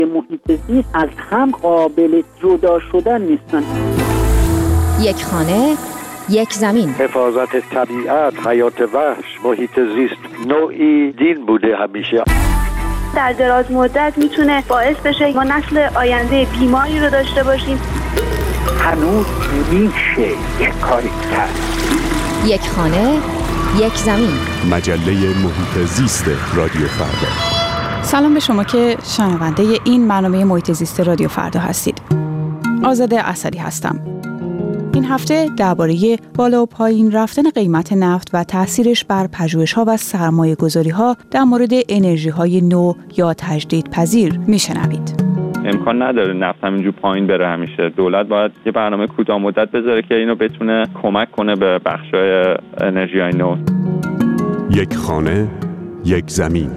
محیط زیست از هم قابل جدا شدن نیستن. یک خانه، یک زمین. حفاظت طبیعت، حیات وحش، محیط زیست نوعی دین بوده همیشه. در دراز مدت میتونه باعث بشه ما نسل آینده بیماری رو داشته باشیم. هنوز میشه یک کاری کرد. یک خانه، یک زمین. مجله محیط زیست رادیو فردا. سلام به شما که شنونده این برنامه محیط زیست رادیو فردا هستید. آزاده اسدی هستم. این هفته درباره بالا و پایین رفتن قیمت نفت و تأثیرش بر پژوهش‌ها و سرمایه‌گذاری‌ها در مورد انرژی‌های نو یا تجدیدپذیر میشنوید. امکان نداره نفت همینجور پایین بره همیشه. دولت باید یه برنامه کوتاه مدت بذاره که اینو بتونه کمک کنه به بخش‌های انرژی‌های نو. یک خانه، یک زمین.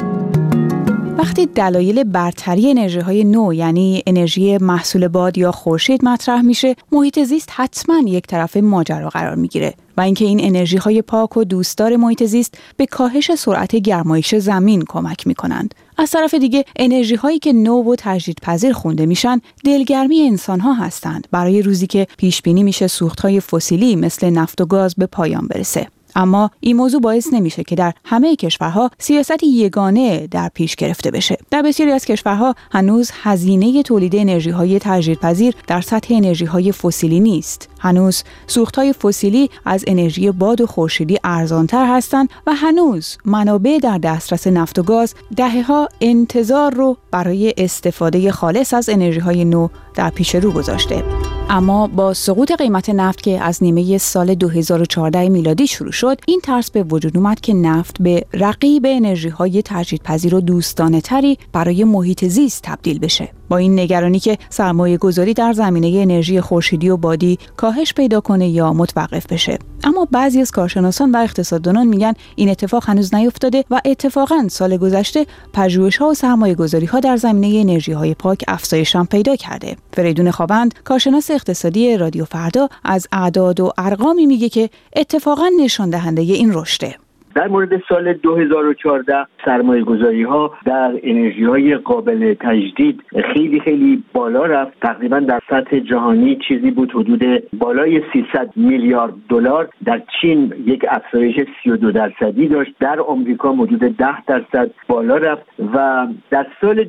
وقتی دلایل برتری انرژی‌های نو یعنی انرژی محصول باد یا خورشید مطرح میشه، محیط زیست حتما یک طرف ماجرا قرار میگیره و اینکه این انرژی‌های پاک و دوستدار محیط زیست به کاهش سرعت گرمایش زمین کمک میکنند. از طرف دیگه انرژی‌هایی که نو و تجدیدپذیر خونده میشن، دلگرمی انسان‌ها هستند برای روزی که پیش بینی میشه سوخت‌های فسیلی مثل نفت و گاز به پایان برسه. اما این موضوع باعث نمیشه که در همه کشورها سیاست یگانه در پیش گرفته بشه. در بسیاری از کشورها هنوز هزینه تولید انرژی‌های تجدیدپذیر در سطح انرژی‌های فسیلی نیست. هنوز سوخت‌های فسیلی از انرژی باد و خورشیدی ارزان‌تر هستند و هنوز منابع در دسترس نفت و گاز دهه‌ها انتظار رو برای استفاده خالص از انرژی‌های نو در پیش رو گذاشته. اما با سقوط قیمت نفت که از نیمه سال 2014 میلادی شروع شد، این ترس به وجود اومد که نفت به رقیب انرژی‌های تجدیدپذیر و دوستانه‌تری برای محیط زیست تبدیل بشه. با این نگرانی که سرمایه‌گذاری در زمینه انرژی خورشیدی و بادی کاهش پیدا کنه یا متوقف بشه. اما بعضی از کارشناسان و اقتصاددانان میگن این اتفاق هنوز نیفتاده و اتفاقاً سال گذشته پژوهش‌ها و سرمایه‌گذاری‌ها در زمینه انرژی‌های پاک افزایش هم پیدا کرده. فریدون خوابند، کارشناس اقتصادی رادیو فردا، از اعداد و ارقامی میگه که اتفاقاً نشان دهنده این رشده. در مورد سال 2014 سرمایه‌گذاری‌ها در انرژی‌های قابل تجدید خیلی بالا رفت. تقریباً در سطح جهانی چیزی بود حدود بالای 300 میلیارد دلار. در چین یک افزایش 32% داشت. در آمریکا حدود 10% بالا رفت و در سال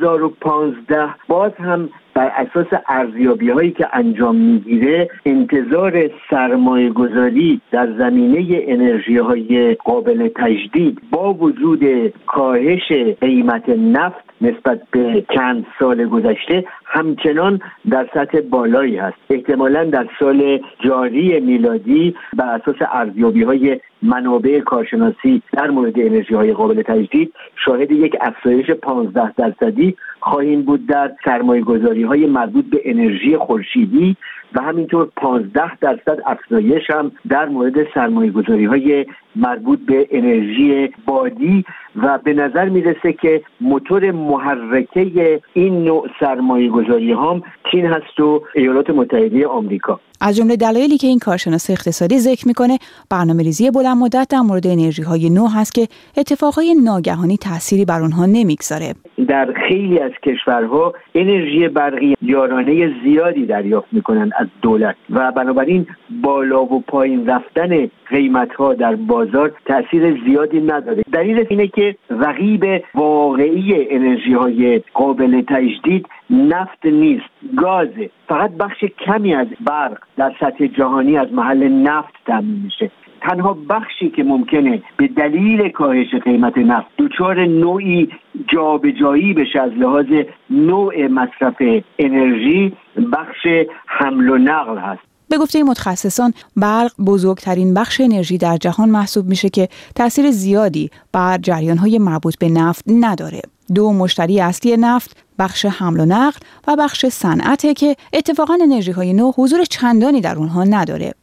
2015 باز هم بر اساس ارزیابی‌هایی که انجام می‌گیره انتظار سرمایه‌گذاری در زمینه انرژی‌های قابل تجدید با وجود کاهش قیمت نفت نسبت به چند سال گذشته همچنان در سطح بالایی هست. احتمالاً در سال جاری میلادی بر اساس ارزیابی‌های منابع کارشناسی در مورد انرژی‌های قابل تجدید شاهد یک افزایش 15% خواهیم بود در سرمایه‌گذاری‌های مربوط به انرژی خورشیدی و همینطور 15% افزایش هم در مورد سرمایه‌گذاری‌های مربوط به انرژی بادی و به نظر میرسه که موتور محرکه این نوع سرمایه‌گذاری‌ها هم چین هست و ایالات متحده آمریکا. از جمله دلایلی که این کارشناس اقتصادی ذکر میکنه برنامه‌ریزی بلند مدت در مورد انرژی‌های نو هست که اتفاقهای ناگهانی تأثیری بر اونها نمیگذاره. در خیلی از کشورها انرژی برقی یارانه زیادی دریافت میکنن از دولت و بنابراین بالا و پایین رفتن قیمت‌ها در بازار تأثیر زیادی نداره. دلیل اینه که رقیب واقعی انرژی‌های قابل تجدید نفت نیست، گازه. فقط بخش کمی از برق در سطح جهانی از محل نفت تامین میشه. تنها بخشی که ممکنه به دلیل کاهش قیمت نفت دچار نوعی جابجایی بشه از لحاظ نوع مصرف انرژی بخش حمل و نقل هست. به گفته متخصصان برق بزرگترین بخش انرژی در جهان محسوب میشه که تأثیر زیادی بر جریان‌های مربوط به نفت نداره. دو مشتری اصلی نفت بخش حمل و نقل و بخش صنعته که اتفاقاً انرژی‌های نو حضور چندانی در اونها نداره.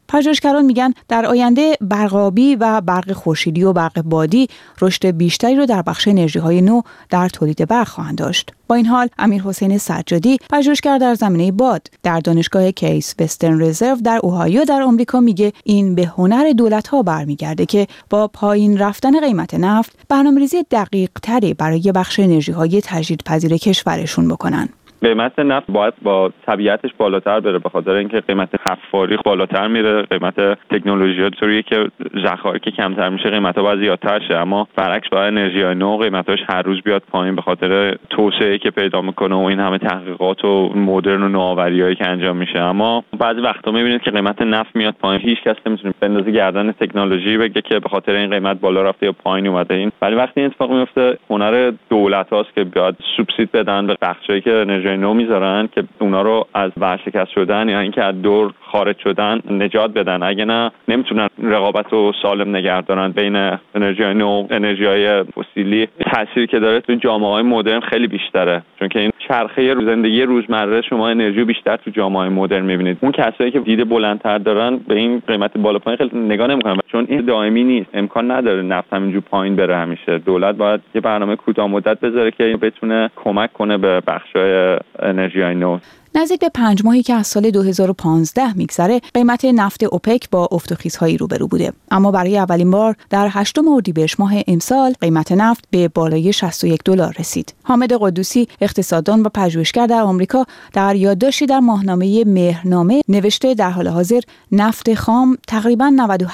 پژوهشگران میگن در آینده برق آبی و برق خورشیدی و برق بادی رشد بیشتری رو در بخش انرژی‌های نو در تولید برق خواهند داشت. با این حال امیرحسین سجادی، پژوهشگر در زمینه باد در دانشگاه کیس وسترن رزرو در اوهایو در آمریکا میگه این به هنر دولت‌ها برمیگرده که با پایین رفتن قیمت نفت برنامه‌ریزی دقیق‌تری برای بخش انرژی‌های تجدیدپذیر کشورشون بکنن. قیمت نفت باید با طبیعتش بالاتر بره، به خاطر اینکه قیمت حفاری بالاتر میره، قیمت تکنولوژی طوریه که ذخایر که کمتر میشه قیمت‌ها باید زیادتر شه، اما برعکس باید انرژی نو قیمتاش هر روز بیاد پایین به خاطر توسعه‌ای که پیدا میکنه و این همه تحقیقات و مدرن و نوآوری‌هایی که انجام میشه. اما بعضی وقتا میبینید که قیمت نفت میاد پایین، هیچ کس نمیتونه بندازه گردن تکنولوژی بگه که به خاطر این قیمت بالا رفته یا پایین اومده. این ولی وقتی این اتفاق میفته هنر دولت‌هاست که بیاد سوبسید بدن به بخشایی که انرژی نو میذارن که اونا رو از ورشکست شدن یا اینکه از دور خارج شدن نجات بدن. اگه نه نمیتونن رقابت رو سالم نگه دارن بین انرژی نو انرژی‌های فسیلی. تأثیری که داره تو جامعه‌های مدرن خیلی بیشتره، چون که این چرخه زندگی روزمره شما انرژی بیشتر تو جامعه‌های مدرن میبینید. اون کسایی که دید بلندتر دارن به این قیمت بالا پایین خیلی نگاه نمیکنن، چون این دائمی نیست، امکان نداره نفت همینجور پایین بره همیشه. دولت باید یه برنامه کوتاه مدت بذاره که بتونه کمک کنه به بخش‌های انرژی نو. نزدیک به 5 ماهی که از سال 2015 میگذره، قیمت نفت اوپک با افت و خیزهایی روبرو بوده. اما برای اولین بار در 8 اردیبهشت ماه امسال قیمت نفت به بالای $61 رسید. حامد قدوسی، اقتصاددان و پژوهشگر در آمریکا، در یادداشتی در ماهنامه مهرنامه نوشته در حال حاضر نفت خام تقریباً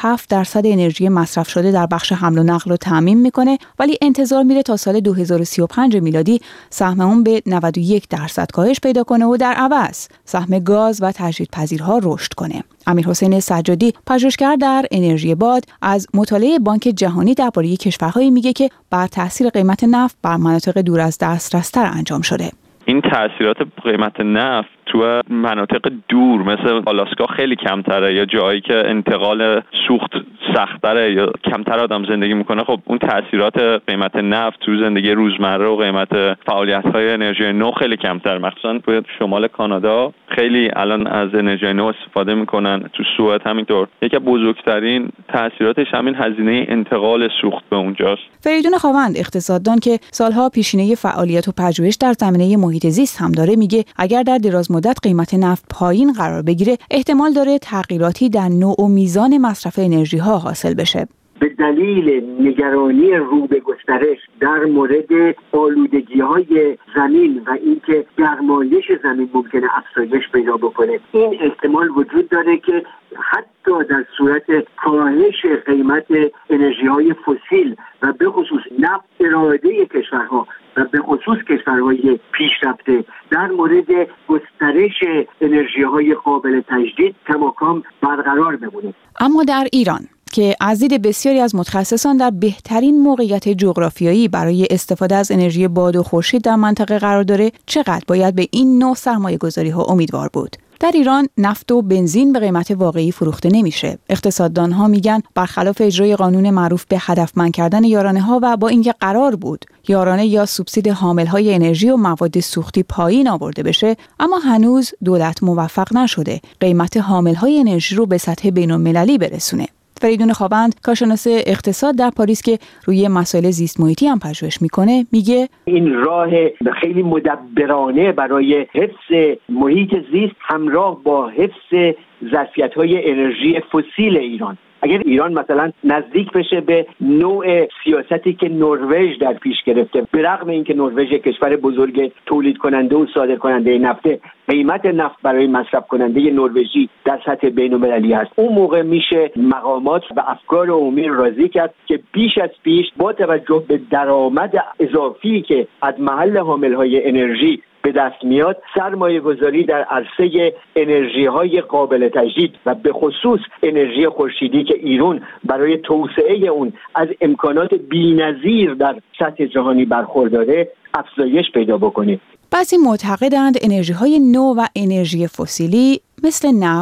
97% انرژی مصرف شده در بخش حمل و نقل رو تامین میکنه، ولی انتظار میره تا سال 2035 میلادی سهم اون به 91% کاهش پیدا کنه و در عوض سهم گاز و تجدیدپذیرها رشد کنه. امیرحسین سجادی، پژوهشگر در انرژی باد، از مطالعه بانک جهانی درباره کشورهایی میگه که بر تاثیر قیمت نفت بر مناطق دور از دسترستر انجام شده. این تاثیرات قیمت نفت تو مناطق دور مثل آلاسکا خیلی کمتره، یا جایی که انتقال سوخت سخت‌تره یا کمتر آدم زندگی میکنه. خب اون تاثیرات قیمت نفت تو زندگی روزمره و قیمت فعالیت‌های انرژی نو خیلی کمتر. مخصوصا تو شمال کانادا خیلی الان از انرژی نو استفاده میکنن، تو سوئد همینطور. یکی از بزرگترین تاثیراتش همین هزینه انتقال سوخت به اونجاست. فریدون خاوند، اقتصاددان که سالها پیشینه فعالیت و پژوهش در زمینه محیط زیست هم داره، میگه اگر در دراز مدت قیمت نفت پایین قرار بگیره، احتمال داره تغییراتی در نوع و میزان مصرف انرژی ها حاصل بشه. به دلیل نگرانی رو به گسترش در مورد آلودگی‌های زمین و اینکه گرمایش زمین ممکنه افزایش پیدا بکنه، این احتمال وجود داره که حتی در صورت کاهش قیمت انرژی‌های فسیل و به خصوص نفت، اراده کشورها و به خصوص کشورهای پیشرفته در مورد گسترش انرژی‌های قابل تجدید کماکان برقرار بمونه. اما در ایران که از دید بسیاری از متخصصان در بهترین موقعیت جغرافیایی برای استفاده از انرژی باد و خورشید در منطقه قرار داره، چقدر باید به این نوع سرمایه‌گذاری‌ها امیدوار بود؟ در ایران نفت و بنزین به قیمت واقعی فروخته نمیشه. اقتصاددان‌ها میگن برخلاف اجرای قانون معروف به هدفمند کردن یارانه‌ها و با اینکه قرار بود یارانه یا سوبسید حامل‌های انرژی و مواد سوختی پایین آورده بشه، اما هنوز دولت موفق نشده قیمت حامل‌های انرژی رو به سطح بین‌المللی برسونه. فریدون خاوند، کارشناس اقتصاد در پاریس که روی مسائل زیست محیطی هم پژوهش میکنه، میگه این راه خیلی مدبرانه برای حفظ محیط زیست همراه با حفظ ظرفیت‌های انرژی فسیل ایران. اگر ایران مثلا نزدیک بشه به نوع سیاستی که نروژ در پیش گرفته، به رغم اینکه نروژ کشور بزرگ تولید کننده و صادر کننده نفته، قیمت نفت برای مصرف کننده نروژی در سطح بین‌المللی است، اون موقع میشه مقامات و افکار عمومی راضی کرد که بیش از پیش با توجه به درآمد اضافی که از محل حامل‌های انرژی به دست میاد، سرمایه گذاری در عرصه انرژی های قابل تجدید و به خصوص انرژی خورشیدی که ایران برای توسعه اون از امکانات بی‌نظیر در سطح جهانی برخورداره افزایش پیدا بکنه. بعضی معتقدند انرژی های نو و انرژی فسیلی مثل نفت،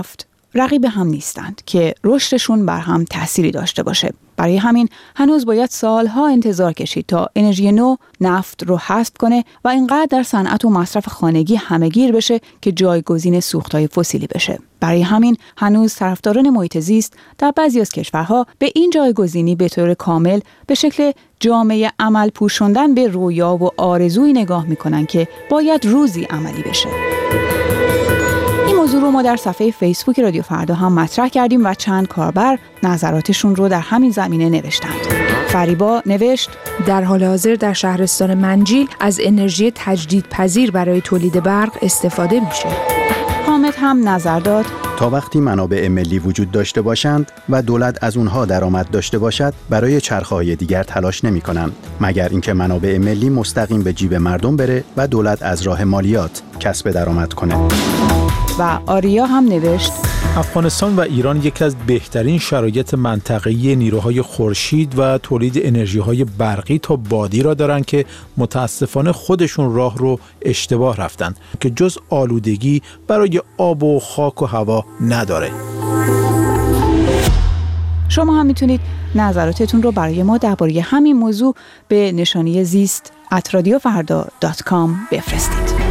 رقیب هم نیستند که رشدشون بر هم تأثیری داشته باشه. برای همین هنوز باید سالها انتظار کشید تا انرژی نو نفت رو حذف کنه و اینقدر در صنعت و مصرف خانگی همه‌گیر بشه که جایگزین سوخت‌های فسیلی بشه. برای همین هنوز طرفداران محیط زیست در بعضی از کشورها به این جایگزینی به طور کامل به شکل جامعه عمل پوشوندن به رویا و آرزویی نگاه میکنن که باید روزی عملی بشه. این موضوع رو ما در صفحه فیسبوک رادیو فردا هم مطرح کردیم و چند کاربر نظراتشون رو در همین زمینه نوشتند. فریبا نوشت: در حال حاضر در شهرستان منجیل از انرژی تجدیدپذیر برای تولید برق استفاده میشه. حامد هم نظر داد: تا وقتی منابع ملی وجود داشته باشند و دولت از اونها درآمد داشته باشد برای چرخه‌های دیگر تلاش نمی‌کنند، مگر اینکه منابع ملی مستقیم به جیب مردم بره و دولت از راه مالیات کسب درآمد کنه. و آریا هم نوشت: افغانستان و ایران یکی از بهترین شرایط منطقه‌ای نیروهای خورشید و تولید انرژی‌های برقی تا بادی را دارند که متاسفانه خودشون راه رو اشتباه رفتن که جز آلودگی برای آب و خاک و هوا نداره. شما هم میتونید نظراتتون رو برای ما درباره همین موضوع به نشانی زیست @radiofarda.com بفرستید.